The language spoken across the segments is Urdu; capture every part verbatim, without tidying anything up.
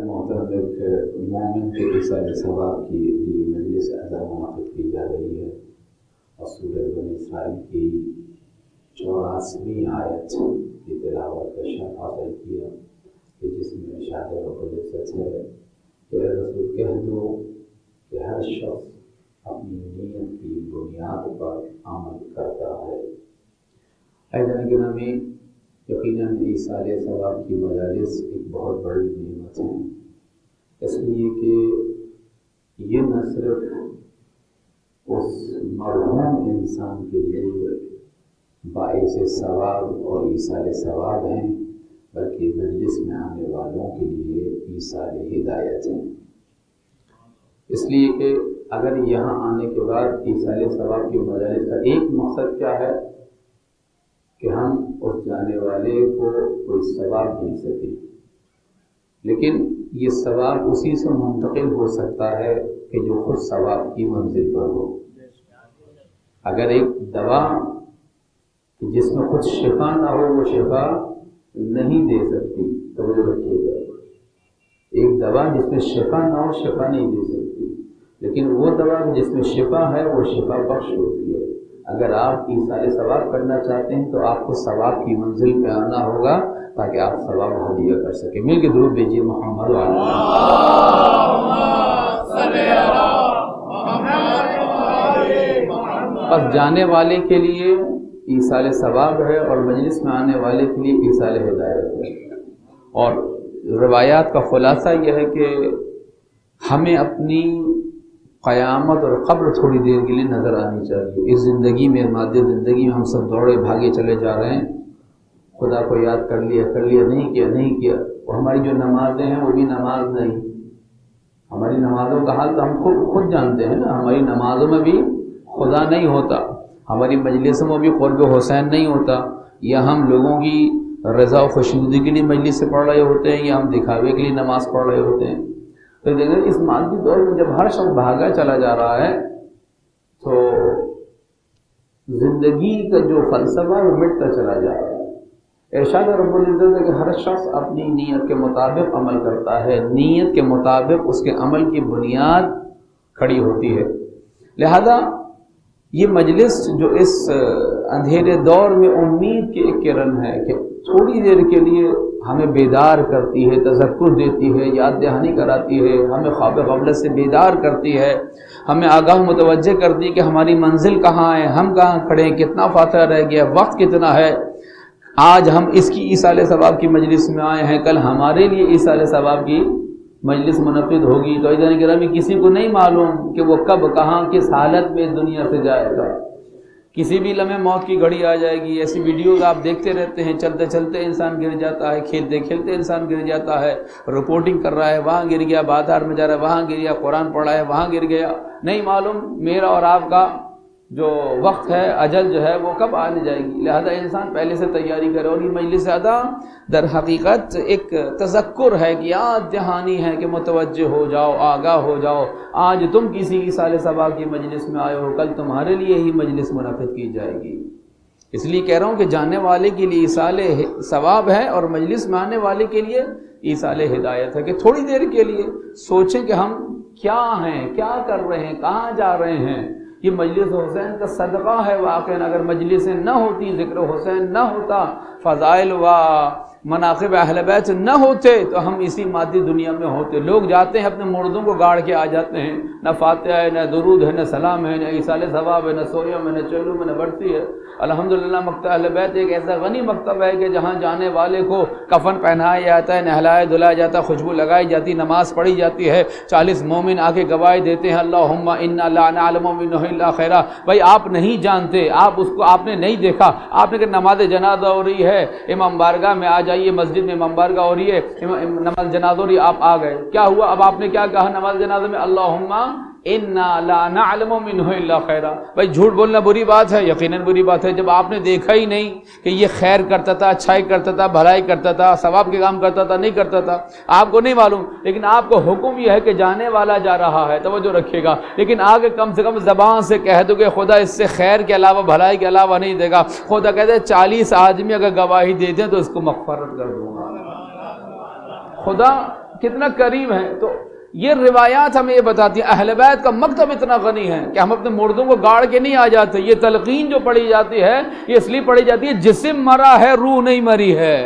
محترم ایک مومن کے اصال ثواب کی لیے مجلس اعظم منعقد کی جا رہی ہے اور سورہ بنی اسرائیل کی چوراسویں آیت کی تلاوت کا شرف حاصل کیا کہ جس میں ارشاد رب العزت ہے کہ رسول کہہ دو کہ ہر شخص اپنی نیت کی بنیاد پر عمل کرتا ہے۔ عزیزان گرامی، یقیناً ایصال ثواب کی مجالس ایک بہت بڑی نعمت ہے، اس لیے کہ یہ نہ صرف اس مرحوم انسان کے لیے باعث ثواب اور ایصال ثواب ہیں بلکہ مجلس میں آنے والوں کے لیے ایصال ہدایت ہیں، اس لیے کہ اگر یہاں آنے کے بعد ایصال ثواب کی مجالس کا ایک مقصد کیا ہے کہ ہم اس جانے والے کو کوئی ثواب مل سکے، لیکن یہ ثواب اسی سے منتقل ہو سکتا ہے کہ جو خود ثواب کی منزل پر ہو۔ اگر ایک دوا جس میں خود شفا نہ ہو وہ شفا نہیں دے سکتی، تو وہ رکھیے گا۔ ایک دوا جس میں شفا نہ ہو شفا نہیں دے سکتی، لیکن وہ دوا جس میں شفا ہے وہ شفا بخش ہوتی ہے۔ اگر آپ ایصال ثواب کرنا چاہتے ہیں تو آپ کو ثواب کی منزل پہ آنا ہوگا تاکہ آپ ثواب ہدیہ کر سکیں۔ مل کے درود بھیجیے محمد وعلی بس جانے والے کے لیے ایصال ثواب ہے اور مجلس میں آنے والے کے لیے ایصال ہدایت ہے۔ اور روایات کا خلاصہ یہ ہے کہ ہمیں اپنی قیامت اور قبر تھوڑی دیر کے لیے نظر آنی چاہیے۔ اس زندگی میں، مادی زندگی میں ہم سب دوڑے بھاگے چلے جا رہے ہیں، خدا کو یاد کر لیا کر لیا نہیں کیا نہیں کیا، اور ہماری جو نمازیں ہیں وہ بھی نماز نہیں۔ ہماری نمازوں کا حال تو ہم خود خود جانتے ہیں نا، ہماری نمازوں میں بھی خدا نہیں ہوتا، ہماری مجلسوں میں بھی قرب حسین نہیں ہوتا، یا ہم لوگوں کی رضا و خوشنودی کے لیے مجلس سے پڑھ رہے ہوتے ہیں یا ہم دکھاوے کے لیے نماز پڑھ رہے ہوتے ہیں۔ تو دیکھیں اس مادی دور میں جب ہر شخص بھاگا چلا جا رہا ہے تو زندگی کا جو فلسفہ وہ مٹتا چلا جا رہا ہے۔ ارشاد رب العزت ہے کہ ہر شخص اپنی نیت کے مطابق عمل کرتا ہے، نیت کے مطابق اس کے عمل کی بنیاد کھڑی ہوتی ہے۔ لہذا یہ مجلس جو اس اندھیرے دور میں امید کی ایک کرن ہے کہ تھوڑی دیر کے لیے ہمیں بیدار کرتی ہے، تذکر دیتی ہے، یاد دہانی کراتی ہے، ہمیں خواب غفلت سے بیدار کرتی ہے، ہمیں آگاہ متوجہ کرتی ہے کہ ہماری منزل کہاں ہے، ہم کہاں کھڑے ہیں، کتنا فاصلہ رہ گیا، وقت کتنا ہے۔ آج ہم اس کی ایصال ثواب کی مجلس میں آئے ہیں، کل ہمارے لیے ایصال ثواب کی مجلس منعقد ہوگی۔ تو عزیزان گرامی، کسی کو نہیں معلوم کہ وہ کب کہاں کس حالت میں اس دنیا سے جائے گا۔ کسی بھی لمحے موت کی گھڑی آ جائے گی۔ ایسی ویڈیوز آپ دیکھتے رہتے ہیں، چلتے چلتے انسان گر جاتا ہے، کھیلتے کھیلتے انسان گر جاتا ہے، رپورٹنگ کر رہا ہے وہاں گر گیا، بازار میں جا رہا ہے وہاں گر گیا، قرآن پڑھ رہا ہے وہاں گر گیا۔ نہیں معلوم میرا اور آپ کا جو وقت ہے، اجل جو ہے وہ کب آنے جائے گی۔ لہذا انسان پہلے سے تیاری کرے، اور یہ مجلس ادا در حقیقت ایک تذکر ہے کہ یاد دہانی ہے کہ متوجہ ہو جاؤ، آگاہ ہو جاؤ۔ آج تم کسی ایصال ثواب کی مجلس میں آئے ہو، کل تمہارے لیے ہی مجلس منعقد کی جائے گی۔ اس لیے کہہ رہا ہوں کہ جانے والے کے لیے ایصال ثواب ہے اور مجلس میں آنے والے کے لیے ایصال ہدایت ہے، کہ تھوڑی دیر کے لیے سوچیں کہ ہم کیا ہیں، کیا کر رہے ہیں، کہاں جا رہے ہیں۔ یہ مجلس حسین کا صدقہ ہے واقعا۔ اگر مجلسیں نہ ہوتی، ذکر حسین نہ ہوتا، فضائل و مناقب اہل بیت نہ ہوتے تو ہم اسی مادی دنیا میں ہوتے۔ لوگ جاتے ہیں اپنے مردوں کو گاڑ کے آ جاتے ہیں، نہ فاتحہ ہے، نہ درود ہے، نہ سلام ہے، نہ ایصال ثواب ہے، نہ سویم ہے، نہ چہلم ہے، نہ بڑھتی ہے۔ الحمدللہ مکتب اہل بیت ایک ایسا غنی مکتب ہے کہ جہاں جانے والے کو کفن پہنایا جاتا ہے، نہلایا دھلایا جاتا ہے، خوشبو لگائی جاتی، نماز پڑھی جاتی ہے، چالیس مومن آ کے گواہی دیتے ہیں اللہم انا لا نعلم منہ الا خیرا۔ بھائی آپ نہیں جانتے، آپ اس کو آپ نے نہیں دیکھا، آپ نے کہ نماز جنازہ ہو رہی ہے، امام بارگاہ میں آ جائیے، مسجد میں امام بارگاہ ہو رہی ہے، نماز جنازہ ہو رہی ہے، آپ آ گئے، کیا ہوا؟ اب آپ نے کیا کہا نماز جنازہ میں؟ اللہم انا لا نعلم منہ الا خیرا۔ بھائی جھوٹ بولنا بری بات ہے، یقیناً بری بات ہے جب آپ نے دیکھا ہی نہیں کہ یہ خیر کرتا تھا، اچھائی کرتا تھا، بھلائی کرتا تھا، ثواب کے کام کرتا تھا، نہیں کرتا تھا، آپ کو نہیں معلوم، لیکن آپ کو حکم یہ ہے کہ جانے والا جا رہا ہے، توجہ رکھیے گا، لیکن آگے کم سے کم زبان سے کہہ دو کہ خدا اس سے خیر کے علاوہ بھلائی کے علاوہ نہیں دے گا۔ خدا کہتے ہیں چالیس آدمی اگر گواہی دے دیں تو اس کو مغفرت کر دوں گا۔ خدا کتنا کریم ہے. تو یہ روایات ہمیں یہ بتاتی ہیں اہل بیت کا مکتب اتنا غنی ہے کہ ہم اپنے مردوں کو گاڑ کے نہیں آ جاتے. یہ تلقین جو پڑھی جاتی ہے یہ اس لیے پڑھی جاتی ہے جسم مرا ہے روح نہیں مری ہے.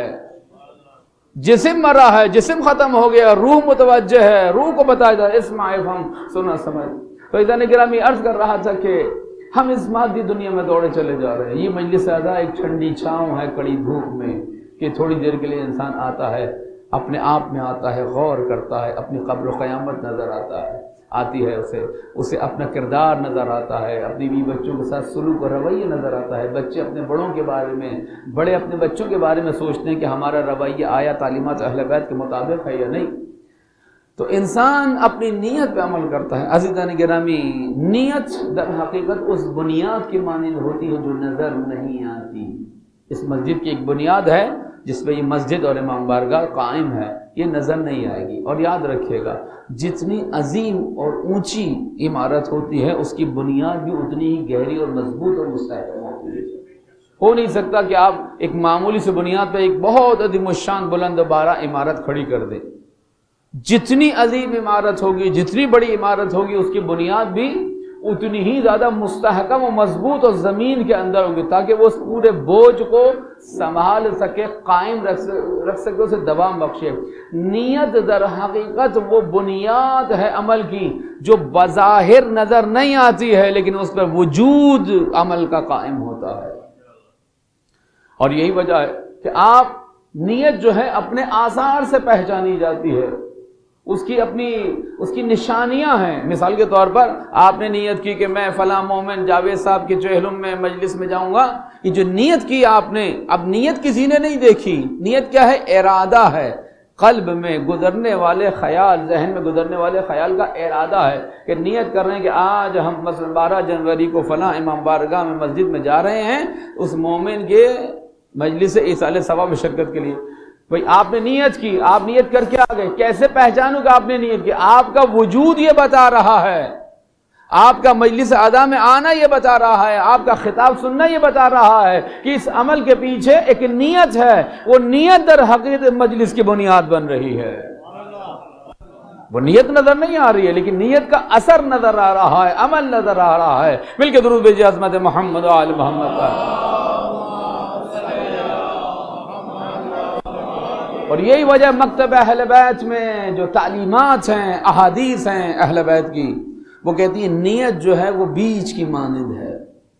جسم مرا ہے, جسم ختم ہو گیا, روح متوجہ ہے, روح کو بتایا جاتا ہے اسمع افہم سنا سمجھ. تو عزیزان گرامی عرض کر رہا تھا کہ ہم اس مادی دنیا میں دوڑے چلے جا رہے ہیں. یہ مجلس اعضاء ایک ٹھنڈی چھاؤں ہے کڑی دھوپ میں کہ تھوڑی دیر کے لیے انسان آتا ہے, اپنے آپ میں آتا ہے, غور کرتا ہے, اپنی قبر و قیامت نظر آتا ہے آتی ہے اسے اسے اپنا کردار نظر آتا ہے, اپنی بیوی بچوں کے ساتھ سلوک اور رویہ نظر آتا ہے. بچے اپنے بڑوں کے بارے میں, بڑے اپنے بچوں کے بارے میں سوچتے ہیں کہ ہمارا رویہ آیا تعلیمات اہل بیت کے مطابق ہے یا نہیں. تو انسان اپنی نیت پہ عمل کرتا ہے. عزیزان گرامی, نیت در حقیقت اس بنیاد کی مانند ہوتی ہے جو نظر نہیں آتی. اس مسجد کی ایک بنیاد ہے جس پہ یہ مسجد اور امام بارگاہ قائم ہے, یہ نظر نہیں آئے گی. اور یاد رکھیے گا جتنی عظیم اور اونچی عمارت ہوتی ہے اس کی بنیاد بھی اتنی ہی گہری اور مضبوط اور مستحکم ہوتی ہے. ہو نہیں سکتا کہ آپ ایک معمولی سے بنیاد پہ ایک بہت عظیم الشان بلند و بالا عمارت کھڑی کر دیں. جتنی عظیم عمارت ہوگی, جتنی بڑی عمارت ہوگی, اس کی بنیاد بھی اتنی ہی زیادہ مستحکم و مضبوط اور زمین کے اندر ہوگی تاکہ وہ اس پورے بوجھ کو سنبھال سکے, قائم رکھ سکے, اسے دوام بخشے. نیت در حقیقت وہ بنیاد ہے عمل کی جو بظاہر نظر نہیں آتی ہے لیکن اس پر وجود عمل کا قائم ہوتا ہے. اور یہی وجہ ہے کہ آپ نیت جو ہے اپنے آثار سے پہچانی جاتی ہے, اس کی اپنی اس کی نشانیاں ہیں. مثال کے طور پر آپ نے نیت کی کہ میں فلاں مومن جاوید صاحب کے چہلم میں مجلس میں جاؤں گا. یہ جو نیت کی آپ نے, اب نیت کسی نے نہیں دیکھی. نیت کیا ہے؟ ارادہ ہے, قلب میں گزرنے والے خیال, ذہن میں گزرنے والے خیال کا ارادہ ہے کہ نیت کر رہے ہیں کہ آج ہم مثلا بارہ جنوری کو فلاں امام بارگاہ میں مسجد میں جا رہے ہیں اس مومن کے مجلس ایصال ثواب میں شرکت کے لیے. بھئی آپ نے نیت کی, آپ نیت کر کے آ گئے, کیسے پہچانوں کہ آپ نے نیت کی؟ آپ کا وجود یہ بتا رہا ہے, آپ کا مجلس اعضاء میں آنا یہ بتا رہا ہے, آپ کا خطاب سننا یہ بتا رہا ہے کہ اس عمل کے پیچھے ایک نیت ہے. وہ نیت در حقیقت مجلس کی بنیاد بن رہی ہے. وہ نیت نظر نہیں آ رہی ہے لیکن نیت کا اثر نظر آ رہا ہے, عمل نظر آ رہا ہے. مل کے درود بھیجیے عظمت محمد و آل محمد پر. اور یہی وجہ مکتب اہل بیت میں جو تعلیمات ہیں, احادیث ہیں اہل بیت کی, وہ کہتی ہے نیت جو ہے وہ بیج کی مانند ہے.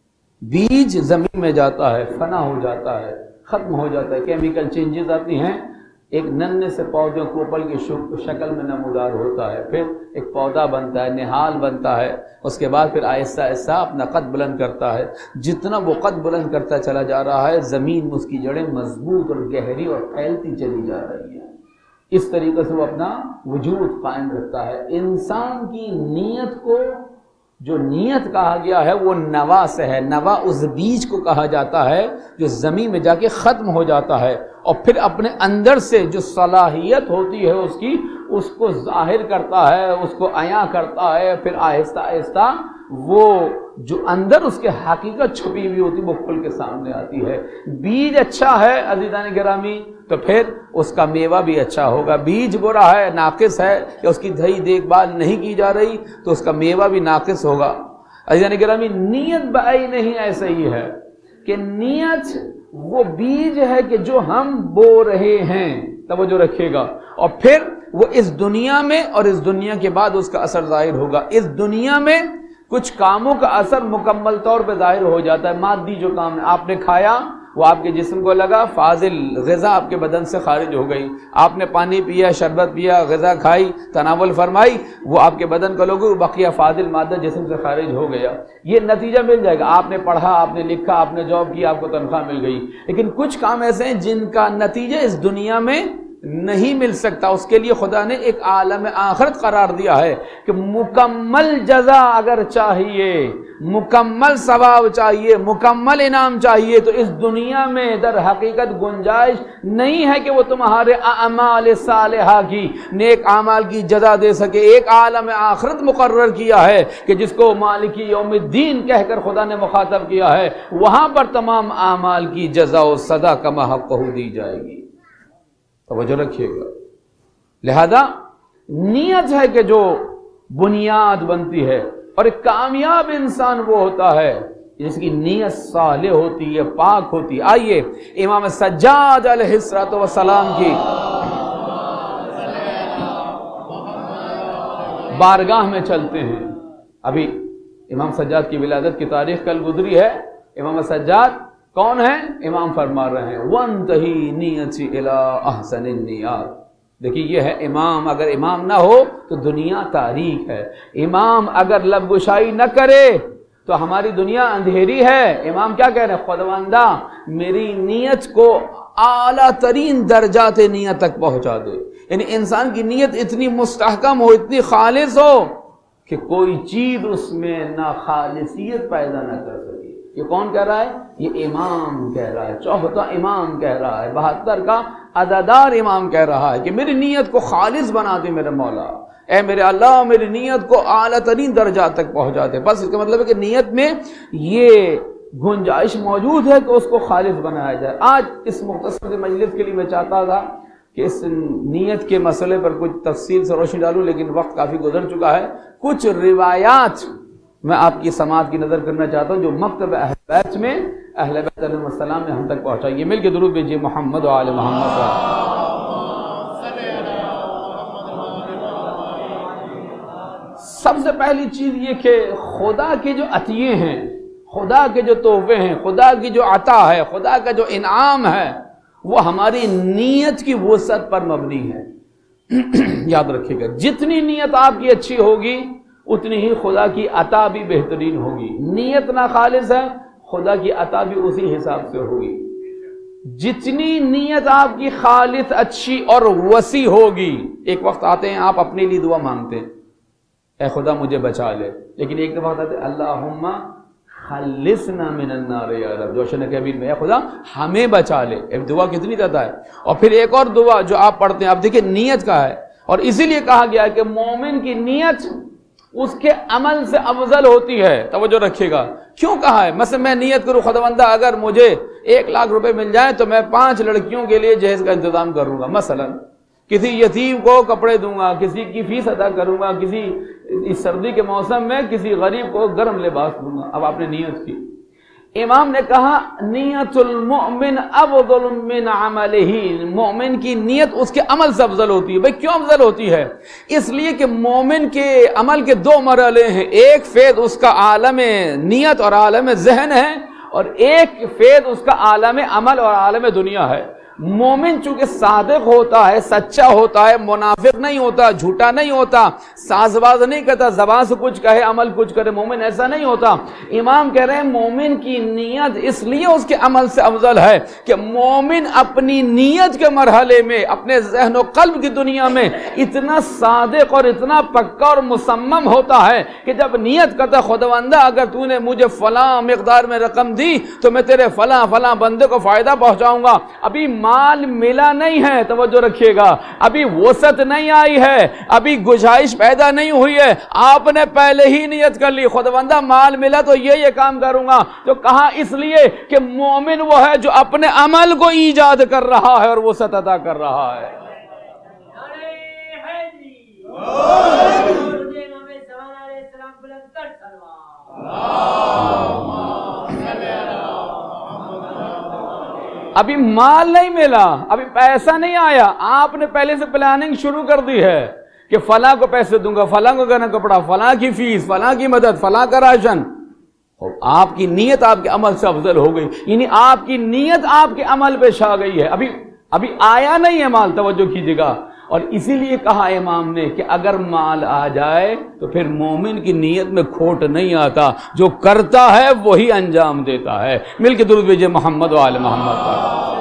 بیج زمین میں جاتا ہے, فنا ہو جاتا ہے, ختم ہو جاتا ہے, کیمیکل چینجز آتی ہیں, ایک ننھے سے پودے کوپل کی شکل میں نمودار ہوتا ہے, پھر ایک پودا بنتا ہے, نہال بنتا ہے, اس کے بعد پھر آہستہ آہستہ اپنا قد بلند کرتا ہے. جتنا وہ قد بلند کرتا چلا جا رہا ہے زمین میں اس کی جڑیں مضبوط اور گہری اور پھیلتی چلی جا رہی ہیں. اس طریقے سے وہ اپنا وجود قائم رکھتا ہے. انسان کی نیت کو جو نیت کہا گیا ہے وہ نوا سے ہے. نوا اس بیج کو کہا جاتا ہے جو زمین میں جا کے ختم ہو جاتا ہے اور پھر اپنے اندر سے جو صلاحیت ہوتی ہے اس کی, اس کو ظاہر کرتا ہے, اس کو عیاں کرتا ہے. پھر آہستہ آہستہ وہ جو اندر اس کے حقیقت چھپی ہوئی ہوتی وہ کھل کے سامنے آتی ہے. بیج اچھا ہے عزیزان گرامی تو پھر اس کا میوہ بھی اچھا ہوگا. بیج برا ہے, ناقص ہے, یا اس کی صحیح دیکھ بھال نہیں کی جا رہی تو اس کا میوہ بھی ناقص ہوگا. عزیزان گرامی نیت بائی نہیں ایسا ہی ہے کہ نیت وہ بیج ہے کہ جو ہم بو رہے ہیں, توجہ رکھیے گا, اور پھر وہ اس دنیا میں اور اس دنیا کے بعد اس کا اثر ظاہر ہوگا. اس دنیا میں کچھ کاموں کا اثر مکمل طور پہ ظاہر ہو جاتا ہے. مادی جو کام ہے, آپ نے کھایا وہ آپ کے جسم کو لگا, فاضل غذا آپ کے بدن سے خارج ہو گئی. آپ نے پانی پیا, شربت پیا, غذا کھائی, تناول فرمائی, وہ آپ کے بدن کو لگو, بقیہ فاضل مادہ جسم سے خارج ہو گیا. یہ نتیجہ مل جائے گا. آپ نے پڑھا, آپ نے لکھا, آپ نے جاب کی, آپ کو تنخواہ مل گئی. لیکن کچھ کام ایسے ہیں جن کا نتیجہ اس دنیا میں نہیں مل سکتا. اس کے لیے خدا نے ایک عالم آخرت قرار دیا ہے کہ مکمل جزا اگر چاہیے, مکمل ثواب چاہیے, مکمل انعام چاہیے تو اس دنیا میں در حقیقت گنجائش نہیں ہے کہ وہ تمہارے اعمال صالحہ کی, نیک اعمال کی جزا دے سکے. ایک عالم آخرت مقرر کیا ہے کہ جس کو مالک یوم الدین کہہ کر خدا نے مخاطب کیا ہے, وہاں پر تمام اعمال کی جزا و سزا کما حقہ دی جائے گی. توجہ رکھیے گا. لہذا نیت ہے کہ جو بنیاد بنتی ہے، اور ایک کامیاب انسان وہ ہوتا ہے جس کی نیت صالح ہوتی ہے، پاک ہوتی ہے۔ آئیے امام سجاد علیہ السلام کی بارگاہ میں چلتے ہیں۔ ابھی امام سجاد کی ولادت کی تاریخ کل گزری ہے۔ امام سجاد کون ہیں؟ امام فرما رہے ہیں وَانْتَهِي نِيَتِي إِلَىٰ أَحْسَنِ النِّيَاتِ۔ دیکھیے یہ ہے امام، اگر امام نہ ہو تو دنیا تاریک ہے، امام اگر لب گشائی نہ کرے تو ہماری دنیا اندھیری ہے۔ امام کیا کہہ رہے ہیں؟ خداوندہ میری نیت کو اعلیٰ ترین درجات نیت تک پہنچا دے، یعنی انسان کی نیت اتنی مستحکم ہو، اتنی خالص ہو کہ کوئی چیز اس میں نہ خالصیت پیدا نہ کر سکے۔ یہ کون کہہ رہا ہے؟ یہ امام کہہ رہا ہے، چوتھا امام کہہ رہا ہے، بہتر کا عزادار امام کہہ رہا ہے کہ میری نیت کو خالص بنا دے میرے مولا، اے میرے اللہ میری نیت کو اعلیٰ ترین درجات تک پہنچا دے۔ بس اس کا مطلب ہے کہ نیت میں یہ گنجائش موجود ہے کہ اس کو خالص بنایا جائے۔ آج اس مختصر مجلس کے لیے میں چاہتا تھا کہ اس نیت کے مسئلے پر کچھ تفصیل سے روشنی ڈالوں، لیکن وقت کافی گزر چکا ہے۔ کچھ روایات میں آپ کی سماعت کی نظر کرنا چاہتا ہوں جو مکتب اہل بیت میں اہل بیت علیہ السلام نے ہم تک پہنچائی۔ مل کے درود بھیجیے محمد و آل محمد کا۔ سب سے پہلی چیز یہ کہ خدا کے جو عطیے ہیں، خدا کے جو تحفے ہیں، خدا کی جو عطا ہے، خدا کا جو انعام ہے، وہ ہماری نیت کی وسعت پر مبنی ہے۔ یاد رکھیے گا جتنی نیت آپ کی اچھی ہوگی اتنی ہی خدا کی عطا بھی بہترین ہوگی۔ نیت نہ خالص ہے، خدا کی عطا بھی اسی حساب سے ہوگی۔ جتنی نیت آپ کی خالص اچھی اور وسیع ہوگی، ایک وقت آتے ہیں آپ اپنے لیے دعا مانگتے ہیں اے خدا مجھے بچا لے، لیکن ایک دفعہ آتے ہیں اللہم خلصنا من النار یا رب، جوشن کبیر میں اے خدا ہمیں بچا لے۔ ایک دعا کتنی دیتا ہے، اور پھر ایک اور دعا جو آپ پڑھتے ہیں، آپ دیکھیں نیت کا ہے، اور اسی لیے کہا گیا ہے کہ مومن کی نیت اس کے عمل سے افضل ہوتی ہے۔ توجہ رکھیے گا کیوں کہا ہے؟ مثلا میں نیت کروں خداوندہ اگر مجھے ایک لاکھ روپے مل جائیں تو میں پانچ لڑکیوں کے لیے جہیز کا انتظام کروں گا، مثلا کسی یتیم کو کپڑے دوں گا، کسی کی فیس ادا کروں گا، کسی اس سردی کے موسم میں کسی غریب کو گرم لباس دوں گا۔ اب آپ نے نیت کی، امام نے کہا نیت المؤمن افضل من عملہ، مومن کی نیت اس کے عمل سے افضل ہوتی ہے۔ بھئی کیوں افضل ہوتی ہے؟ اس لیے کہ مومن کے عمل کے دو مرحلے ہیں، ایک فیض اس کا عالم نیت اور عالم ذہن ہے، اور ایک فیض اس کا عالم عمل اور عالم دنیا ہے۔ مومن چونکہ صادق ہوتا ہے، سچا ہوتا ہے، منافق نہیں ہوتا، جھوٹا نہیں ہوتا، ساز باز نہیں کرتا، زبان سے کچھ کہے عمل کچھ کرے، مومن ایسا نہیں ہوتا۔ امام کہہ رہے ہیں مومن کی نیت اس لیے اس کے عمل سے افضل ہے کہ مومن اپنی نیت کے مرحلے میں، اپنے ذہن و قلب کی دنیا میں اتنا صادق اور اتنا پکا اور مصمم ہوتا ہے کہ جب نیت کرتا خداوندہ اگر تو نے مجھے فلاں مقدار میں رقم دی تو میں تیرے فلاں فلاں بندے کو فائدہ پہنچاؤں گا۔ ابھی مال ملا نہیں ہے، توجہ رکھیے گا، ابھی وسعت نہیں آئی ہے، ابھی گنجائش پیدا نہیں ہوئی ہے، آپ نے پہلے ہی نیت کر لی خداوندہ مال ملا تو یہ یہ کام کروں گا، تو کہا اس لیے کہ مومن وہ ہے جو اپنے عمل کو ایجاد کر رہا ہے اور وسعت عطا کر رہا ہے۔ ابھی مال نہیں ملا، ابھی پیسہ نہیں آیا، آپ نے پہلے سے پلاننگ شروع کر دی ہے کہ فلاں کو پیسے دوں گا، فلاں کو گہنا کپڑا، فلاں کی فیس، فلاں کی مدد، فلاں کا راشن۔ آپ کی نیت آپ کے عمل سے افضل ہو گئی، یعنی آپ کی نیت آپ کے عمل پہ چھا گئی ہے۔ ابھی ابھی آیا نہیں ہے مال، توجہ کیجیے گا، اور اسی لیے کہا امام نے کہ اگر مال آ جائے تو پھر مومن کی نیت میں کھوٹ نہیں آتا، جو کرتا ہے وہی انجام دیتا ہے۔ مل کے درود بھیجئے محمد و آل محمد پر۔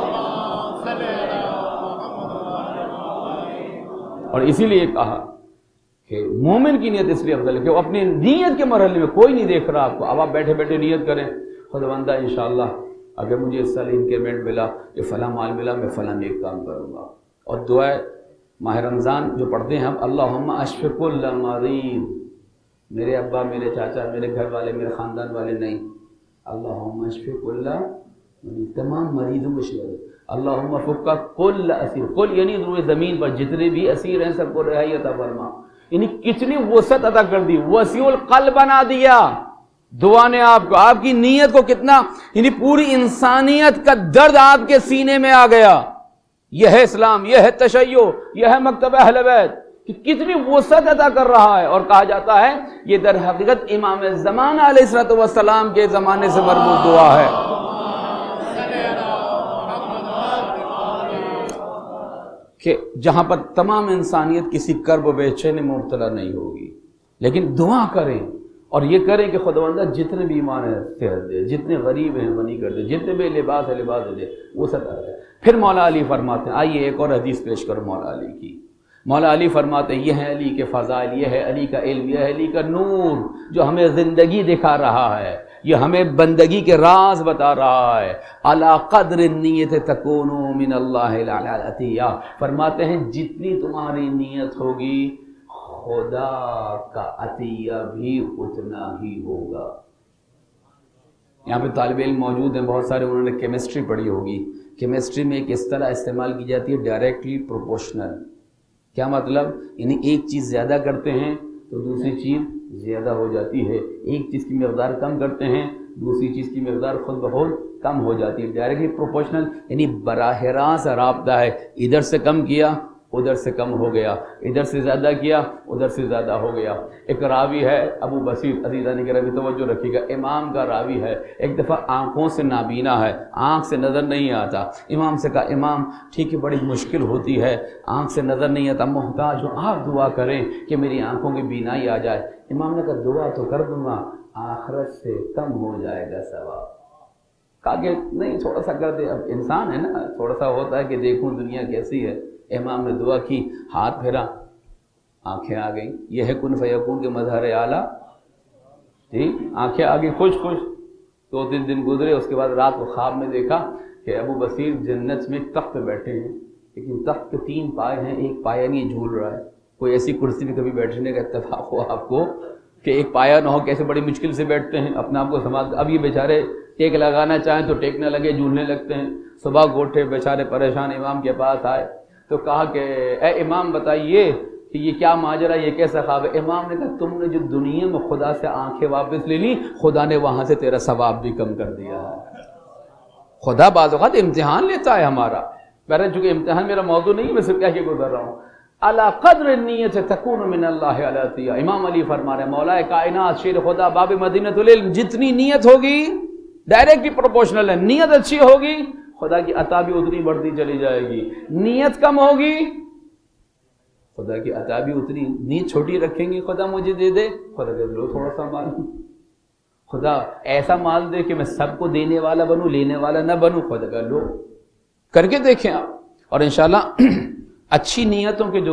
اور اسی لیے کہا کہ مومن کی نیت اس لیے افضل ہے کہ وہ اپنی نیت کے مرحلے میں کوئی نہیں دیکھ رہا آپ کو۔ اب آپ بیٹھے بیٹھے نیت کریں خداوندہ انشاءاللہ اگر مجھے اس سال انکریمنٹ ملا، یہ فلاں مال ملا، میں فلاں نیک کام کروں گا۔ اور دعائے ماہ رمضان جو پڑھتے ہیں ہم، اللہم اشف کل مریض، میرے ابا، میرے چاچا، میرے گھر والے، میرے خاندان والے نہیں، اللہم اشف کل، تمام مریضوں کو شفا دے۔ اللہم فک کل اسیر، کل یعنی روئے زمین پر جتنے بھی اسیر ہیں سب کو رہائی عطا فرما، یعنی کتنی وسعت عطا کر دی، وسیع القلب بنا دیا دعا نے آپ کو، آپ کی نیت کو کتنا، یعنی پوری انسانیت کا درد آپ کے سینے میں آ گیا. یہ ہے اسلام، یہ ہے تشیع، یہ ہے مکتب اہل بیت، کہ کتنی وسعت عطا کر رہا ہے. اور کہا جاتا ہے یہ در حقیقت امام زمانہ علیہ الصلوۃ والسلام کے زمانے سے مربوط دعا ہے. کہ جہاں پر تمام انسانیت کسی کرب و بے چینی میں مبتلا نہیں ہوگی، لیکن دعا کریں اور یہ کریں کہ خداوندہ جتنے بیمار ہیں صحت دے، جتنے غریب ہیں غنی کر دے، جتنے بے لباس ہے لباس دے، وہ ستا ہے. پھر مولا علی فرماتے ہیں، آئیے ایک اور حدیث پیش کرو مولا علی کی. مولا علی فرماتے ہیں یہ ہے علی کے فضائل، یہ ہے علی کا علم، یہ ہے علی کا نور جو ہمیں زندگی دکھا رہا ہے، یہ ہمیں بندگی کے راز بتا رہا ہے. علی قدر النیت تکون من اللہ العطیہ، فرماتے ہیں جتنی تمہاری نیت ہوگی خدا کا عطیہ بھی اتنا ہی ہوگا. یہاں پہ طالب علم موجود ہیں بہت سارے، انہوں نے کیمسٹری پڑھی ہوگی. کیمسٹری میں ایک اصطلاح استعمال کی جاتی ہے ڈائریکٹلی پروپورشنل. کیا مطلب؟ یعنی ایک چیز زیادہ کرتے ہیں تو دوسری چیز زیادہ ہو جاتی ہے، ایک چیز کی مقدار کم کرتے ہیں دوسری چیز کی مقدار خود بخود کم ہو جاتی ہے. ڈائریکٹلی پروپورشنل یعنی براہ راست رابطہ ہے، ادھر سے کم کیا ادھر سے کم ہو گیا، ادھر سے زیادہ کیا ادھر سے زیادہ ہو گیا. ایک راوی ہے ابو بصیر، عزیزان گرامی توجہ رکھیے گا، امام کا راوی ہے. ایک دفعہ آنکھوں سے نابینا ہے، آنکھ سے نظر نہیں آتا. امام سے کہا امام ٹھیک ہے بڑی مشکل ہوتی ہے، آنکھ سے نظر نہیں آتا، محتاج ہوں، آپ دعا کریں کہ میری آنکھوں کی بینائی آ جائے. امام نے کہا دعا تو کر دوں گا، آخرت سے کم ہو جائے گا ثواب. کہا کہ نہیں تھوڑا سا کر دے، اب انسان ہے نا، تھوڑا سا ہوتا ہے کہ دیکھوں دنیا کیسی ہے. امام نے دعا کی، ہاتھ پھیرا، آنکھیں آ گئیں. یہ ہے کن فیکون کے مظہر اعلیٰ. ٹھیک، آنکھیں آ گئی خوش خوش. دو تین دن گزرے، اس کے بعد رات کو خواب میں دیکھا کہ ابو بصیر جنت میں تخت پہ بیٹھے ہیں، لیکن تخت کے تین پائے ہیں، ایک پایا نہیں جھول رہا ہے. کوئی ایسی کرسی میں کبھی بیٹھنے کا اتفاق ہو آپ کو کہ ایک پایا نہ ہو، کیسے بڑی مشکل سے بیٹھتے ہیں اپنے آپ کو سنبھال. اب یہ بیچارے ٹیک لگانا چاہیں تو ٹیک نہ لگے، جھولنے لگتے ہیں. صبح کو اٹھے بیچارے پریشان، امام کے پاس آئے تو کہا کہ اے امام بتائیے کہ یہ کیا ماجرا، یہ کیسا خواب ہے؟ امام نے کہا تم نے جو دنیا میں خدا سے آنکھیں واپس لے لی، خدا نے وہاں سے تیرا ثواب بھی کم کر دیا ہے. خدا بعض اوقات امتحان لیتا ہے ہمارا. بہرحال چونکہ امتحان میرا موضوع نہیں، میں صرف کیا کہ گزر رہا ہوں. علی قدر النیت تکون من اللہ العطیہ. امام علی فرما رہے ہیں مولا کائنات شیر خدا باب مدینۃ العلم، جتنی نیت ہوگی ڈائریکٹلی پروپورشنل ہے. نیت اچھی ہوگی خدا کی عطا بھی اتنی بڑھتی چلی جائے گی، نیت کم ہوگی خدا کی عطا بھی اتنی. نیت چھوٹی رکھیں گے خدا مجھے دے دے، خدا کہ لو تھوڑا سا مال، خدا ایسا مال دے کہ میں سب کو دینے والا بنوں لینے والا نہ بنوں، خدا کہ لو. کر کے دیکھیں آپ، اور انشاءاللہ اچھی نیتوں کے جو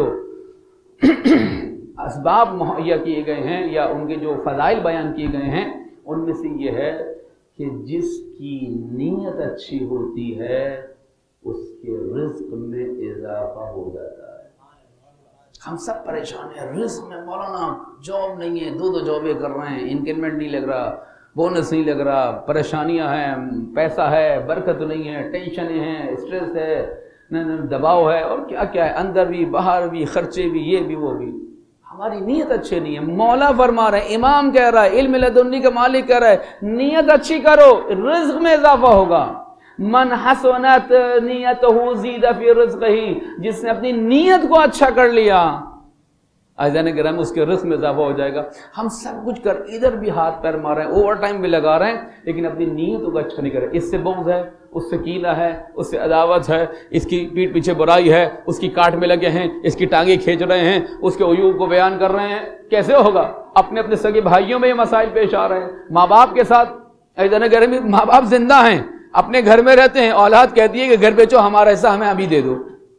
اسباب مہیا کیے گئے ہیں یا ان کے جو فضائل بیان کیے گئے ہیں، ان میں سے یہ ہے کہ جس کی نیت اچھی ہوتی ہے اس کے رزق میں اضافہ ہو جاتا ہے. ہم سب پریشان ہیں رزق میں، مولانا جاب نہیں ہے، دو دو جابیں کر رہے ہیں، انکریمنٹ نہیں لگ رہا، بونس نہیں لگ رہا، پریشانیاں ہیں، پیسہ ہے برکت نہیں ہے، ٹینشنیں ہیں، اسٹریس ہے، دباؤ ہے، اور کیا کیا ہے، اندر بھی باہر بھی، خرچے بھی، یہ بھی وہ بھی. ہماری نیت اچھی نہیں ہے. مولا فرما رہے ہیں، امام کہہ رہا ہے، علم لدنی کا مالک کہہ رہا ہے نیت اچھی کرو رزق میں اضافہ ہوگا. من حسنت نیتہ زید فی رزقہ، جس نے اپنی نیت کو اچھا کر لیا عزیزان گرامی اس کے رزق میں اضافہ ہو جائے گا. ہم سب کچھ کر ادھر بھی ہاتھ پیر مار رہے ہیں، اوور ٹائم بھی لگا رہے ہیں، لیکن اپنی نیتوں کو اچھا نہیں کر رہے. اس سے بغض ہے، اس سے کینہ ہے، اس سے عداوت ہے، اس کی پیٹھ پیچھے برائی ہے، اس کی کاٹ میں لگے ہیں، اس کی ٹانگیں کھینچ رہے ہیں، اس کے عیوب کو بیان کر رہے ہیں. کیسے ہوگا؟ اپنے اپنے سگے بھائیوں میں یہ مسائل پیش آ رہے ہیں، ماں باپ کے ساتھ. عزیزان گرامی ماں باپ زندہ ہیں، اپنے گھر میں رہتے ہیں، اولاد کہتی ہے کہ گھر بیچو ہمارا حصہ ہمیں ابھی دے دو.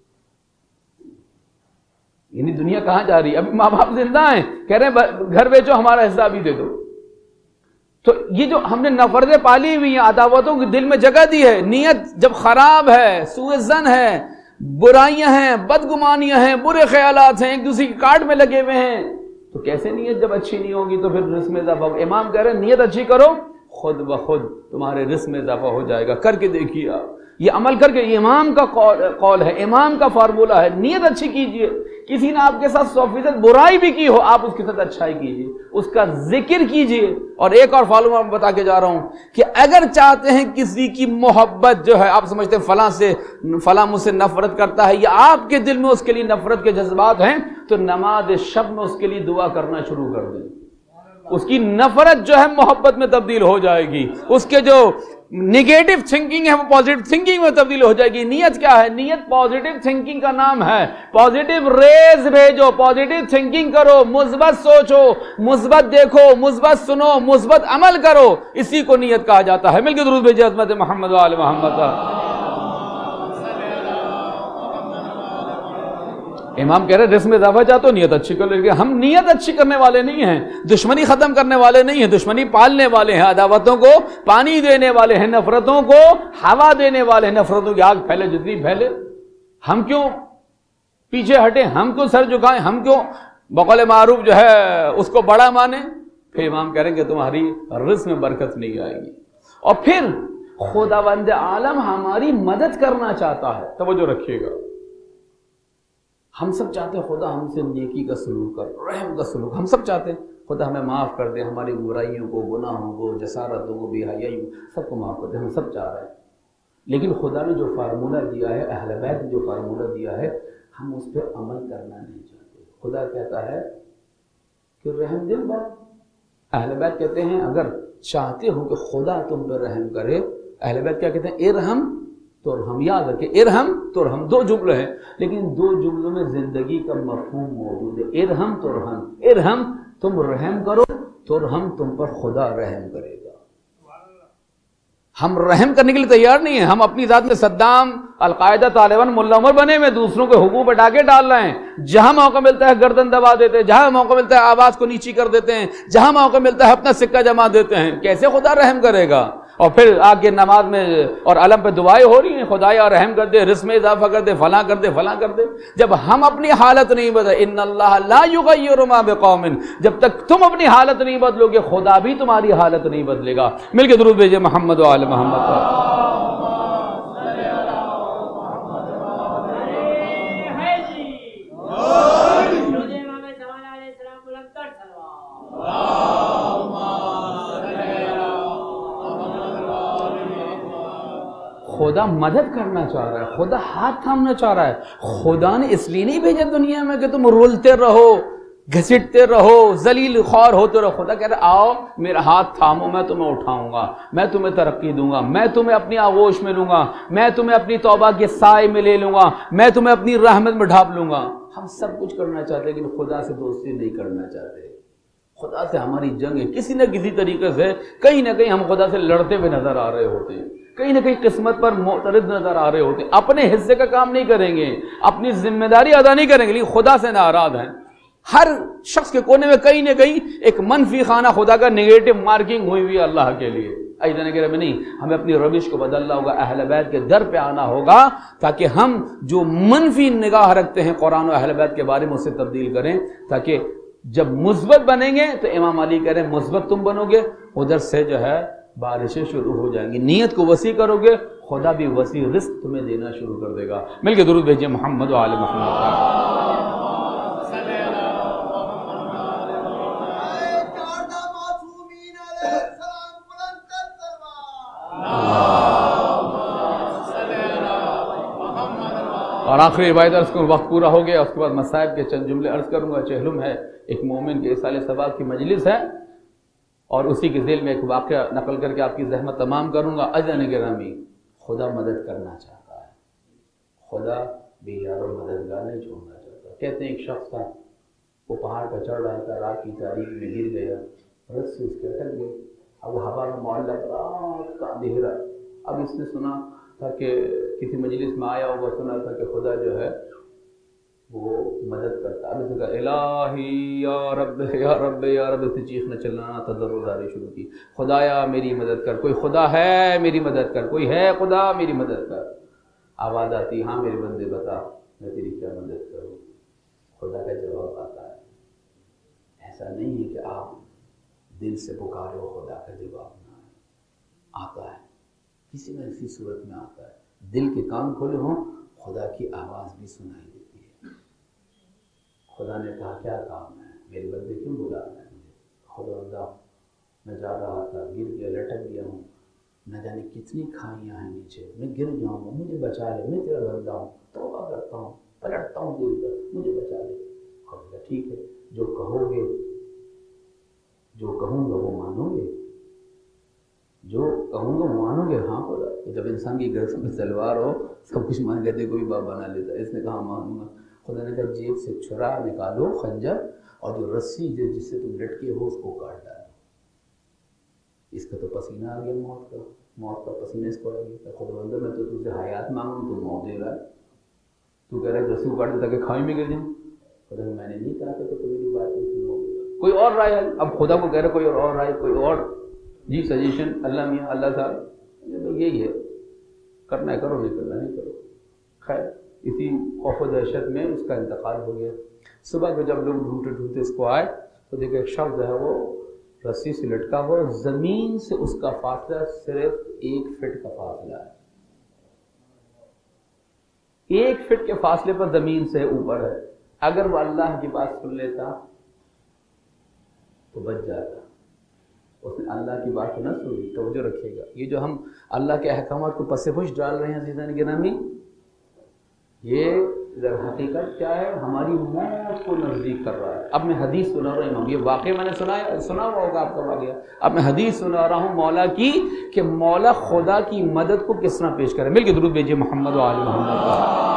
یعنی دنیا کہاں جا رہی ہے؟ ابھی ماں باپ زندہ ہیں، کہہ رہے ہیں گھر بیچو ہمارا حصہ ابھی دے دو. تو یہ جو ہم نے نفرتیں پالی ہوئی ہیں، عداوتوں کی دل میں جگہ دی ہے، نیت جب خراب ہے، سوء ظن ہے، برائیاں ہیں، بدگمانیاں ہیں، برے خیالات ہیں، ایک دوسرے کی کاٹ میں لگے ہوئے ہیں، تو کیسے نیت جب اچھی نہیں ہوگی تو پھر رزق میں اضافہ ہوگا. امام کہہ رہے ہیں نیت اچھی کرو خود بخود تمہارے رزق میں اضافہ ہو جائے گا. کر کے دیکھیے آپ. یہ عمل کر کے امام کا قول ہے، امام کا فارمولہ ہے، نیت اچھی کیجئے. کسی نے آپ کے ساتھ سو فیصد برائی بھی کی ہو، آپ اس کے ساتھ اچھائی کیجئے، اس کا ذکر کیجئے. اور ایک اور فارمولہ میں بتا کے جا رہا ہوں کہ اگر چاہتے ہیں کسی کی محبت جو ہے، آپ سمجھتے ہیں فلاں سے فلاں مجھ سے نفرت کرتا ہے، یا آپ کے دل میں اس کے لیے نفرت کے جذبات ہیں، تو نماز شب میں اس کے لیے دعا کرنا شروع کر دیں. اس کی نفرت جو ہے محبت میں تبدیل ہو جائے گی، اس کے جو نیگیٹو تھنکنگ ہے وہ پازیٹو تھنکنگ میں تبدیل ہو جائے گی. نیت کیا ہے؟ نیت پازیٹو تھنکنگ کا نام ہے. پازیٹو ریز بھیجو، پازیٹو تھنکنگ کرو، مثبت سوچو، مثبت دیکھو، مثبت سنو، مثبت عمل کرو، اسی کو نیت کہا جاتا ہے. مل کے درود بھیجیے عظمت محمد و آل محمد. امام کہہ رہے رزق میں اضافہ چاہتے ہو نیت اچھی کر لیں. ہم نیت اچھی کرنے والے نہیں ہیں، دشمنی ختم کرنے والے نہیں ہیں، دشمنی پالنے والے ہیں، عداوتوں کو پانی دینے والے ہیں، نفرتوں کو ہوا دینے والے ہیں. نفرتوں کی آگ پھیلے جتنی پھیلے، ہم کیوں پیچھے ہٹیں، ہم کیوں سر جھکائیں، ہم کیوں بقول معروف جو ہے اس کو بڑا مانیں. پھر امام کہہ رہے ہیں کہ تمہاری رزق میں برکت نہیں آئے گی. اور پھر خداوند عالم ہماری مدد کرنا چاہتا ہے. توجہ رکھیے گا، ہم سب چاہتے ہیں خدا ہم سے نیکی کا سلوک کر، رحم کا سلوک. ہم سب چاہتے ہیں خدا ہمیں معاف کر دے، ہماری برائیوں کو، گناہوں کو، جسارتوں کو، بے حیائیوں سب کو معاف کر دے. ہم سب چاہ رہے ہیں، لیکن خدا نے جو فارمولہ دیا ہے، اہل بیت نے جو فارمولہ دیا ہے، ہم اس پہ عمل کرنا نہیں چاہتے. خدا کہتا ہے کہ رحم دل بات. اہل بیت کہتے ہیں اگر چاہتے ہو کہ خدا تم پہ رحم کرے، اہل بیت کیا کہتے ہیں؟ ارحم تو ہم. یاد رکھیں ارحم تو ہم دو جملے ہیں، لیکن دو جملوں میں زندگی کا مفہوم موجود ہے. ارحم تو رحم، ارحم تم رحم کرو تو ہم تم پر خدا رحم کرے گا. ہم رحم کرنے کے لیے تیار نہیں ہیں. ہم اپنی ذات میں صدام، القاعدہ، طالبان، ملا عمر بنے ہوئے دوسروں کے حقوق پہ ڈاکے ڈال رہے ہیں. جہاں موقع ملتا ہے گردن دبا دیتے ہیں، جہاں موقع ملتا ہے آواز کو نیچی کر دیتے ہیں، جہاں موقع ملتا ہے اپنا سکہ جما دیتے ہیں. کیسے خدا رحم کرے گا؟ اور پھر آگے نماز میں اور علم پہ دعائیں ہو رہی ہیں، خدایا رحم کر دے، رزق میں اضافہ کر دے، فلاں کر دے، فلاں کر دے. جب ہم اپنی حالت نہیں بدل، ان اللہ لا یغیر ما بقوم، جب تک تم اپنی حالت نہیں بدلو گے خدا بھی تمہاری حالت نہیں بدلے گا. مل کے درود بھیجے محمد و آل محمد پر. خدا مدد کرنا چاہ رہا ہے، خدا ہاتھ تھامنا چاہ رہا ہے. خدا نے اس لیے نہیں بھیجا دنیا میں کہ تم رولتے رہو، گھسٹتے رہو، ذلیل خوار ہوتے رہو. خدا کہہ رہا آؤ میرا ہاتھ تھامو، میں تمہیں اٹھاؤں گا، میں تمہیں ترقی دوں گا، میں تمہیں اپنی آغوش میں لوں گا، میں تمہیں اپنی توبہ کے سائے میں لے لوں گا، میں تمہیں اپنی رحمت میں ڈھانپ لوں گا. ہم سب کچھ کرنا چاہتے ہیں لیکن خدا سے دوستی نہیں کرنا چاہتے. خدا سے ہماری جنگ ہے. کسی نہ کسی طریقے سے کہیں نہ کہیں ہم خدا سے لڑتے ہوئے نظر آ رہے ہوتے ہیں، کہیں نہ کہیں قسمت پر معترض نظر آ رہے ہوتے ہیں. اپنے حصے کا کام نہیں کریں گے، اپنی ذمہ داری ادا نہیں کریں گے، لیکن خدا سے ناراض ہیں. ہر شخص کے کونے میں کہیں نہ کہیں ایک منفی خانہ خدا کا نیگیٹو مارکنگ ہوئی ہوئی ہے اللہ کے لیے. ایسا نہیں کہہ رہے نہیں، ہمیں اپنی روش کو بدلنا ہوگا، اہل بیت کے در پہ آنا ہوگا تاکہ ہم جو منفی نگاہ رکھتے ہیں قرآن و اہل بیت کے بارے میں اسے تبدیل کریں، تاکہ جب مثبت بنیں گے تو امام علی کہہ رہے ہیں مثبت تم بنو گے، ادھر سے جو ہے بارشیں شروع ہو جائیں گی. نیت کو وسیع کرو گے، خدا بھی وسیع رزق تمہیں دینا شروع کر دے گا. مل کے درود بھیجیے محمد و آل محمد. اور آخری روایت عرض کروں، وقت پورا ہو گیا، اس کے بعد مصائب کے چند جملے عرض کروں گا. چہلم ہے، ایک مومن کے اصال ثواب کی مجلس ہے، اور اسی کے ذیل میں ایک واقعہ نقل کر کے آپ کی زحمت تمام کروں گا. اذن گرامی، خدا مدد کرنا چاہتا ہے، خدا بھی یارو مددگار نہیں چھوڑنا چاہتا. کہتے ہیں ایک شخص تھا، وہ پہاڑ کا چڑھ رہا تھا، رات کی تاریخ میں گر گیا، رس سے اس کے اٹک گئی. اب وہ ہوا میں معلق رات کا اندھیرا. اب اس نے سنا تھا کہ کسی مجلس میں آیا ہوگا، سنا تھا کہ خدا جو ہے وہ مدد کرتا. اب اس نے کہا الہی یا رب یا رب یا رب، سے چیخنا چلانا تضرعات شروع کی، خدایا میری مدد کر، کوئی خدا ہے میری مدد کر، کوئی ہے خدا میری مدد کر. آواز آتی ہاں میرے بندے بتا میں تیری کیا مدد کروں. خدا کا جواب آتا ہے. ایسا نہیں ہے کہ آپ دل سے پکارو خدا کا جواب نہ آتا ہے، کسی نہ کسی صورت میں آتا ہے. دل کے کان کھولے ہوں، خدا کی آواز بھی سنائی دیتی ہے۔ خدا نے کہا کیا کام ہے، میرے بندے کیوں بلا رہے ہیں مجھے؟ خدا اللہ میں جا رہا تھا، گر گیا، لٹک گیا ہوں، نہ جانے کتنی کھائیاں ہیں نیچے، میں گر جاؤں گا، مجھے بچا لے، میں تیرا بندہ ہوں، توبہ کرتا ہوں، پلٹتا ہوں دل پر، مجھے بچا لے۔ خدا ٹھیک ہے، جو کہو گے، جو کہوں گا وہ مانو گے، جو کہوں گا وہ مانو گے؟ ہاں خدا۔ جب انسان کی گرس میں تلوار ہو سب کچھ مان لیتے، کوئی بات بنا لیتا ہے۔ اس نے کہا مانوں گا۔ خدا نے کہا جیب سے چھرا نکالو، خنجر، اور جو رسی جس سے تم لٹکے ہو اس کو کاٹ ڈالو۔ اس کا تو پسینہ آ گیا موت کا، موت کا پسینہ اس کو آ گیا۔ خدا بندہ میں تو تجھ سے حیات مانگوں تو موت دے رہا ہے، تو کہہ رہا ہے رسی کو کاٹ دیتا کہ کھائی میں گر جاؤں۔ خدا میں نے نہیں کہا کہ تو میری بات نہیں سنو، کوئی اور رائے ہے۔ اب خدا کو کہہ رہا کوئی اور رائے، کوئی اور جی سجیشن، اللہ میاں اللہ صاحب یہی ہے، کرنا ہے کرو، نہیں کرنا نہیں کرو۔ خیر اسی خوف و دہشت میں اس کا انتقال ہو گیا۔ صبح کو جب لوگ ڈھونڈتے ڈھونڈتے اس کو آئے تو دیکھا ایک شخص ہے وہ رسی سے لٹکا ہوا، زمین سے اس کا فاصلہ صرف ایک فٹ کا فاصلہ ہے، ایک فٹ کے فاصلے پر زمین سے اوپر ہے۔ اگر وہ اللہ کی بات سن لیتا تو بچ جاتا، اس نے اللہ کی بات نہ سنی۔ توجہ رکھیے گا، یہ جو ہم اللہ کے احکامات کو پس پش ڈال رہے ہیں عزیزان گرامی، یہ در حقیقت کیا ہے، ہماری موت کو نزدیک کر رہا ہے۔ اب میں حدیث سنا رہا ہوں، یہ واقعہ میں نے سنا سنا ہوا ہوگا آپ کا واقعہ، اب میں حدیث سنا رہا ہوں مولا کی، کہ مولا خدا کی مدد کو کس طرح پیش کرے۔ مل کے درود بھیجیے محمد و آل محمد کا۔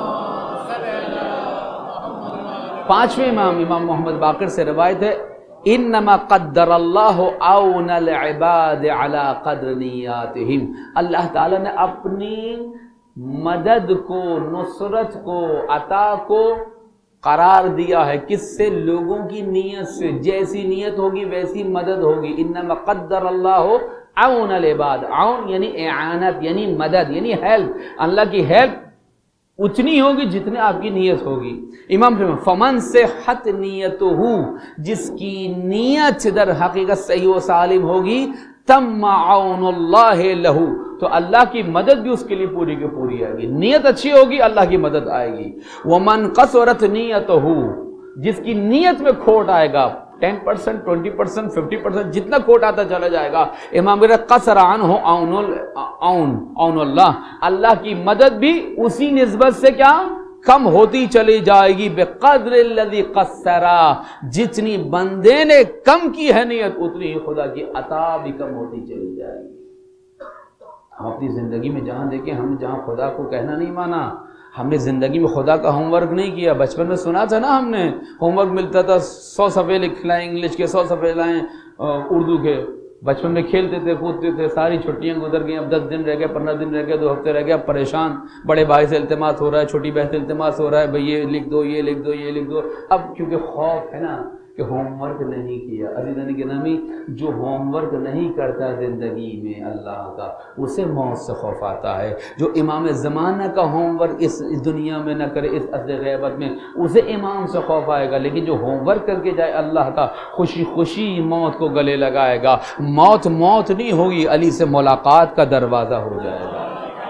پانچویں امام امام محمد باقر سے روایت ہے، انما قدر اللہ عون العباد علی قدر نیاتہم، اللہ تعالیٰ نے اپنی مدد کو، نصرت کو، عطا کو قرار دیا ہے کس سے؟ لوگوں کی نیت سے، جیسی نیت ہوگی ویسی مدد ہوگی۔ انما قدر اللہ عون العباد، عون یعنی اعانت، یعنی مدد، یعنی ہیلپ، اللہ کی ہیلپ اتنی ہوگی جتنے آپ کی نیت ہوگی۔ امام فرمان فمن صحت نیتہ، جس کی نیت در حقیقت صحیح و سالم ہوگی، تم عون اللہ لہو، تو اللہ کی مدد بھی اس کے لیے پوری کی پوری آئے گی۔ نیت اچھی ہوگی اللہ کی مدد آئے گی۔ ومن قصرت نیتہ، جس کی نیت میں کھوٹ آئے گا، ten percent twenty percent fifty percent جتنا کھوٹ آتا چلا جائے گا، امام کہہ رہا قصر عنہ عون عون عون اللہ، اللہ کی مدد بھی اسی نسبت سے کیا کم ہوتی چلی جائے گی۔ بقدر الذی قصر، جتنی بندے نے کم کی ہے نیت، اتنی ہی خدا کی عطا بھی کم ہوتی چلی جائے گی۔ ہم اپنی زندگی میں جہاں دیکھیں، ہم جہاں خدا کو کہنا نہیں مانا، ہم نے زندگی میں خدا کا ہوم ورک نہیں کیا۔ بچپن میں سنا تھا نا، ہم نے ہوم ورک ملتا تھا، سو صفحے لکھ لائیں انگلش کے، سو صفحے لائیں اردو کے۔ بچپن میں کھیلتے تھے، کودتے تھے، ساری چھٹیاں گزر گئیں، اب دس دن رہ گئے، پندرہ دن رہ گئے، دو ہفتے رہ گئے، اب پریشان، بڑے بھائی سے التماس ہو رہا ہے، چھوٹی بہن سے التماس ہو رہا ہے، بھئی یہ لکھ دو، یہ لکھ دو، یہ لکھ دو۔ اب کیونکہ خوف ہے نا کہ ہوم ورک نہیں کیا۔ عزیزان گرامی، جو ہوم ورک نہیں کرتا زندگی میں اللہ کا، اسے موت سے خوف آتا ہے۔ جو امام زمانہ کا ہوم ورک اس دنیا میں نہ کرے، اس عصر غیبت میں، اسے امام سے خوف آئے گا۔ لیکن جو ہوم ورک کر کے جائے اللہ کا، خوشی خوشی موت کو گلے لگائے گا۔ موت موت نہیں ہوگی، علی سے ملاقات کا دروازہ ہو جائے گا۔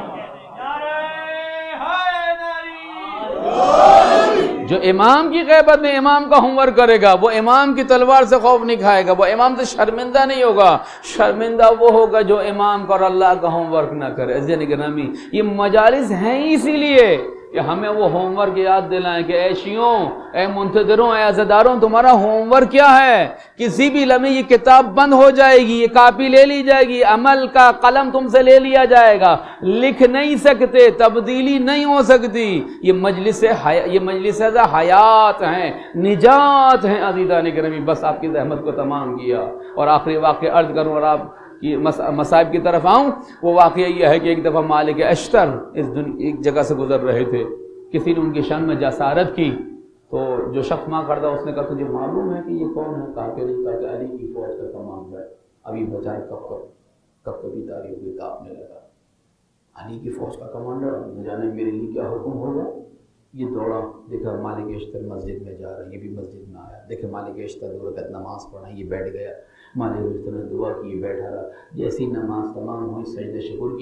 جو امام کی غیبت میں امام کا ہوم ورک کرے گا، وہ امام کی تلوار سے خوف نہیں کھائے گا، وہ امام سے شرمندہ نہیں ہوگا۔ شرمندہ وہ ہوگا جو امام کا اور اللہ کا ہوم ورک نہ کرے۔ عزیزان گرامی، یہ مجالس ہیں اسی لیے کہ ہمیں وہ ہوم ورک یاد دلائیں کہ اے شیعوں، اے منتظروں، اے عزاداروں، تمہارا ہوم ورک کیا ہے؟ کسی بھی لمحے یہ کتاب بند ہو جائے گی، یہ کاپی لے لی جائے گی، عمل کا قلم تم سے لے لیا جائے گا، لکھ نہیں سکتے، تبدیلی نہیں ہو سکتی۔ یہ مجلس یہ مجلس حیات ہیں، نجات ہیں۔ عزیزان گرامی، بس آپ کی زحمت کو تمام کیا۔ اور آخری واقعہ عرض کروں اور آپ کی مصائب کی طرف آؤں، وہ واقعہ یہ ہے کہ ایک دفعہ مالک اشتر اس ایک جگہ سے گزر رہے تھے، کسی نے ان کی شان میں جسارت کی، تو جو شخص ماں کردہ اس نے کہا تجھے معلوم ہے کہ یہ کون ہے؟ کہا کہ نہیں، کہا کہ علی کی فوج کا کمانڈر ہے، ابھی بچائے کب کب کب کبھی تاریخ ہوئی کاپنے لگا۔ علی کی فوج کا کمانڈر، نہ جانے میرے لیے کیا حکم ہوگا۔ یہ دوڑا، دیکھا مالک اشتر مسجد میں جا رہا ہے، یہ بھی مسجد میں آیا، دیکھے مالک اشتر دو رکعت نماز پڑھا، یہ بیٹھ گیا، مالک اشتر نے دعا کی، بیٹھا رہا۔ جیسی نماز تمام ہوئی، سجدہ شکر کیا،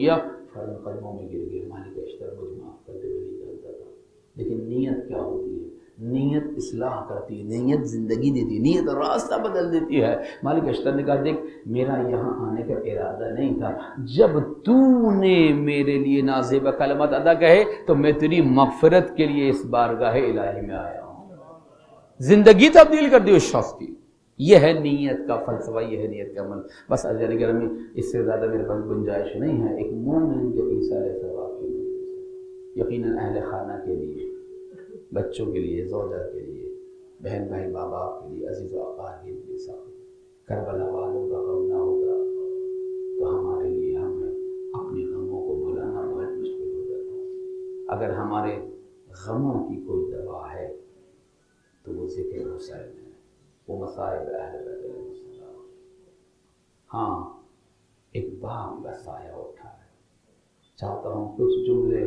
فرم قدموں میں گر گئے، مالک اشتر مجھے معاف کر دے، میں نہیں جانتا تھا۔ لیکن نیت کیا ہوتی ہے؟ نیت اصلاح کرتی ہے، نیت زندگی دیتی ہے، نیت راستہ بدل دیتی ہے۔ مالک اشتر نے کہا دیکھ میرا یہاں آنے کا ارادہ نہیں تھا، جب تو نے میرے لیے نازیبہ کلمات ادا کہے تو میں تیری مغفرت کے لیے اس بارگاہ الہی میں آیا ہوں۔ زندگی تبدیل کر دی اس شخص کی۔ یہ ہے نیت کا فلسفہ، یہ ہے نیت کا عمل۔ بس عزیزان گرامی اس سے زیادہ میرے پاس گنجائش نہیں ہے۔ ایک مومن کے ایثار ثواب کی یقیناً اہل خانہ کے لیے، بچوں کے لیے، زوجہ کے لیے، بہن بھائی ماں باپ کے لیے، عزیز و اقارب کے لیے، سب کربلا والوں کا غم نہ ہوگا تو ہمارے لیے ہمیں اپنے غموں کو بھلانا بہت مشکل ہو جاتا ہے۔ اگر ہمارے غموں کی کوئی دوا ہے تو وہ ذکر حسین ہے، وہ مصائب اہل بیت علیہ السلام۔ ہاں ایک باپ کا سایہ اٹھا ہے۔ چاہتا ہوں کچھ جملے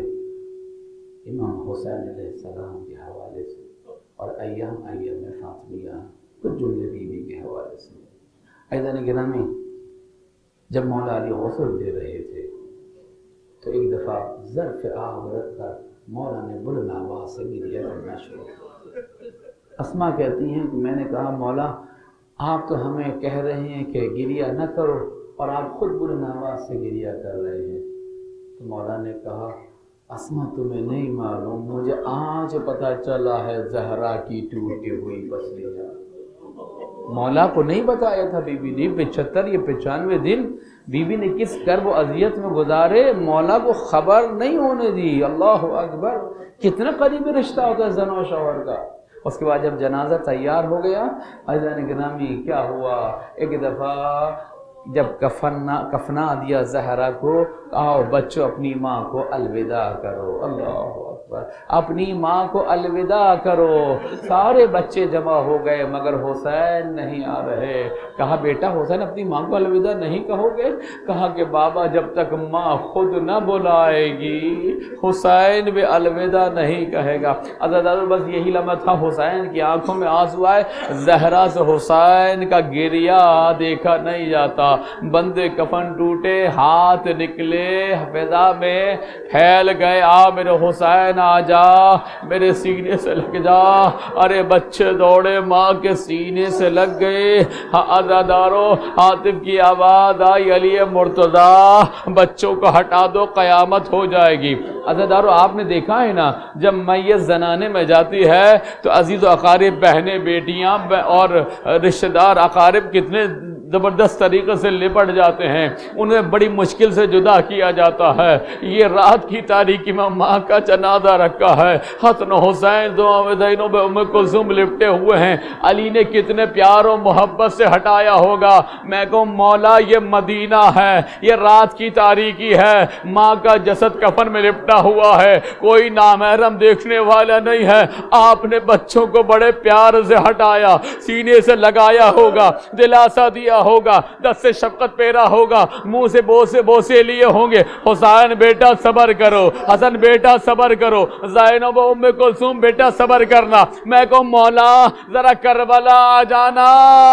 امام حسین علیہ السلام کے حوالے سے اور ایام ایام فاطمیہ، کچھ جملے بیوی کے حوالے سے۔ عزیزان گرامی جب مولا علی غسل دے رہے تھے تو ایک دفعہ ظرف آب رکھ کر مولا نے بلند آواز سے گریہ کرنا شروع کیا۔ اسما کہتی ہیں کہ میں نے کہا مولا آپ تو ہمیں کہہ رہے ہیں کہ گریہ نہ کرو اور آپ خود بلند آواز سے گریہ کر رہے ہیں۔ تو مولا نے کہا اسما تمہیں نہیں معلوم، مجھے آج پتہ چلا ہے زہرا کی ٹوٹی ہوئی پسلیاں۔ مولا کو نہیں بتایا تھا بی بی نے پچہتر یا پچانوے دن بی بی نے کس کرب و اذیت میں گزارے، مولا کو خبر نہیں ہونے دی۔ اللہ اکبر، کتنا قریبی رشتہ ہوتا ہے زن و شوہر کا۔ اس کے بعد جب جنازہ تیار ہو گیا عزیزان گرامی کیا ہوا، ایک دفعہ جب کفنا کفنا دیا زہرا کو، آؤ بچوں اپنی ماں کو الوداع کرو۔ اللہ اکبر، اپنی ماں کو الوداع کرو۔ سارے بچے جمع ہو گئے مگر حسین نہیں آ رہے۔ کہا بیٹا حسین اپنی ماں کو الوداع نہیں کہو گے؟ کہا کہ بابا جب تک ماں خود نہ بلائے گی حسین بھی الوداع نہیں کہے گا۔ عزیزان بس یہی لمحہ تھا، حسین کی آنکھوں میں آنسو آئے، زہرا سے حسین کا گریہ دیکھا نہیں جاتا۔ بندے کفن ٹوٹے، ہاتھ نکلے فضا میں پھیل گئے، آ میرے حسین آ جا، میرے سینے سے لگ جا۔ ارے بچے دوڑے ماں کے سینے سے لگ گئے۔ عزادارو عاطف کی آواز آئی علی مرتضی بچوں کو ہٹا دو قیامت ہو جائے گی۔ عزادارو آپ نے دیکھا ہے نا جب میت زنانے میں جاتی ہے تو عزیز و اقارب بہنیں بیٹیاں اور رشتہ دار اقارب کتنے زبردست طریقے سے لپٹ جاتے ہیں، انہیں بڑی مشکل سے جدا کیا جاتا ہے۔ یہ رات کی تاریکی میں ماں کا جنازہ رکھا ہے، حسن و حسین دونوں زینب ام کلثوم لپٹے ہوئے ہیں، علی نے کتنے پیار و محبت سے ہٹایا ہوگا۔ میں کہوں مولا یہ مدینہ ہے، یہ رات کی تاریکی ہے، ماں کا جسد کفن میں لپٹا ہوا ہے، کوئی نامحرم دیکھنے والا نہیں ہے، آپ نے بچوں کو بڑے پیار سے ہٹایا، سینے سے لگایا ہوگا، دلاسا دیا ہوگا، دست سے شفقت پیرا ہوگا، منہ سے بوسے بوسے لیے ہوں گے، حسین بیٹا صبر کرو، حسن بیٹا صبر کرو، زینب ام کلثوم بیٹا صبر کرنا۔ میں کہوں مولا ذرا کربلا آ جانا،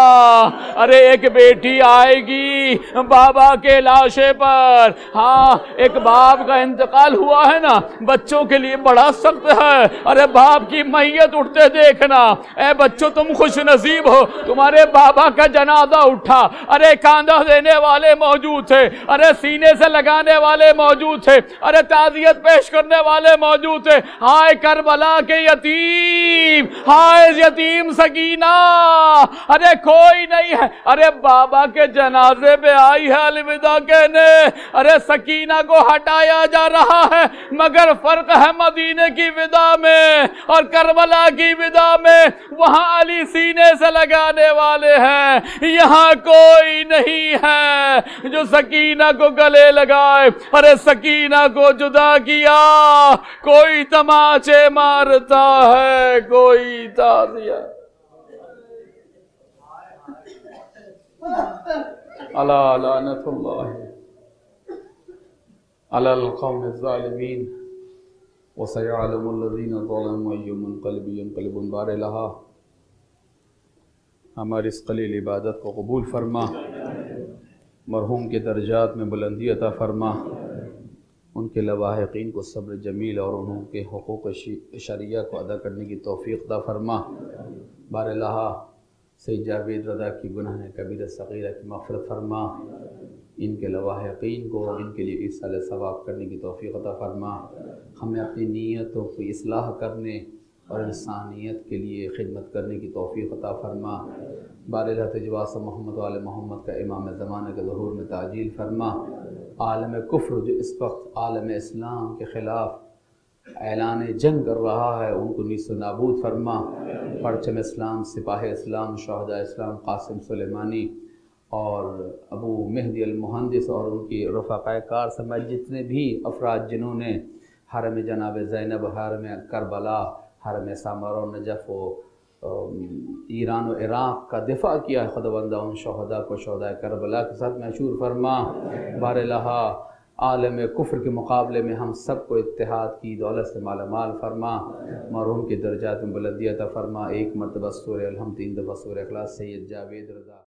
ارے ایک بیٹی آئے گی بابا کے لاشے پر۔ ہاں ایک باپ کا انتقال ہوا ہے نا بچوں کے لیے بڑا سخت ہے، ارے باپ کی میت اٹھتے دیکھنا، اے بچوں تم خوش نصیب ہو، تمہارے بابا کا جنازہ اٹھا، ارے کاندھا دینے والے موجود تھے، ارے سینے سے لگانے والے موجود تھے، ارے تعزیت پیش کرنے والے موجود تھے۔ ہائے کربلا کے یتیم، ہائے یتیم سکینہ، ارے کوئی نہیں ہے، ارے بابا کے جنازے پہ آئی ہے الوداع کہنے، ارے سکینہ کو ہٹایا جا رہا ہے مگر فرق ہے مدینے کی وداع میں اور کربلا کی وداع میں، وہاں علی سینے سے لگانے والے ہیں، یہاں کوئی نہیں ہے جو سکینہ کو گلے لگائے، ارے سکینہ کو جدا کیا، کوئی تماچے مارتا ہے کوئی تازیہ۔ الا لعنت اللہ علی القوم الظالمین وسيعلم الذين ظلموا أي منقلب ينقلبون۔ بار الہا ہماری اس قلیل عبادت کو قبول فرما، مرحوم کے درجات میں بلندی عطا فرما، ان کے لواحقین کو صبر جمیل اور انہوں کے حقوق شرعیہ کو ادا کرنے کی توفیق عطا فرما۔ بار الہ سید جاوید رضا کی گناہ کبیرہ صغیرہ کی مغفرت فرما، ان کے لواحقین کو ان کے لیے ایصال ثواب کرنے کی توفیق عطا فرما، ہمیں اپنی نیتوں کی اصلاح کرنے اور انسانیت کے لیے خدمت کرنے کی توفیق عطا فرما۔ بار الہ تجواز محمد و آل محمد کا امام زمانہ کے ظہور میں تعجیل فرما، عالم کفر جو اس وقت عالم اسلام کے خلاف اعلان جنگ کر رہا ہے ان کو نیست و نابود فرما، پرچم اسلام، سپاہ اسلام، شہداء اسلام قاسم سلیمانی اور ابو مہدی المہندس اور ان کی رفقائے کار سمیت جتنے بھی افراد جنہوں نے حرم جناب زینب، حرم کربلا، حرم سامرا و نجف و ایران و عراق کا دفاع کیا ہے، خداوندہ ان شہداء کو شہداء کربلا کے ساتھ محشور فرما۔ بار الہ عالم کفر کے مقابلے میں ہم سب کو اتحاد کی دولت سے مالا مال فرما، مرحوم کے درجات میں بلندی عطا فرما۔ ایک مرتبہ سورہ الحمد، تین دفعہ سورہ اخلاص۔ سید جاوید رضا۔